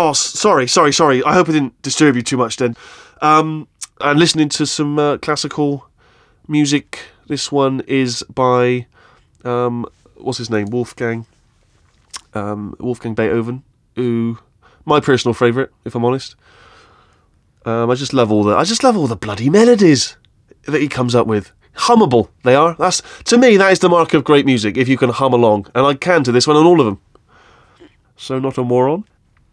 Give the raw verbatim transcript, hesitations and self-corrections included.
oh, s- sorry, sorry, sorry. I hope I didn't disturb you too much then. Um, and listening to some uh, classical music. This one is by, um, what's his name? Wolfgang. Um, Wolfgang Beethoven, who my personal favourite, if I'm honest. Um, I just love all the I just love all the bloody melodies that he comes up with. Hummable they are. That's to me that is the mark of great music. If you can hum along, and I can to this one and all of them. So not a moron.